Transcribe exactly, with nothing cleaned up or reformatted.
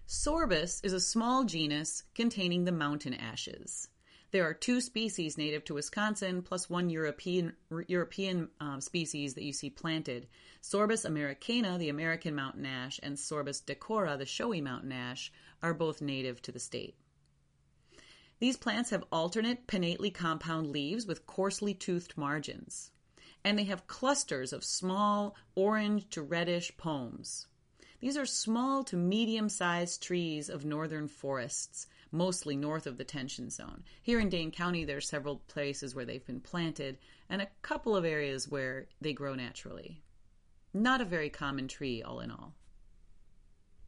Sorbus is a small genus containing the mountain ashes. There are two species native to Wisconsin, plus one European European uh, species that you see planted. Sorbus americana, the American mountain ash, and Sorbus decora, the showy mountain ash, are both native to the state. These plants have alternate pinnately compound leaves with coarsely toothed margins, and they have clusters of small orange to reddish pomes. These are small to medium-sized trees of northern forests, mostly north of the tension zone. Here in Dane County, there are several places where they've been planted and a couple of areas where they grow naturally. Not a very common tree, all in all.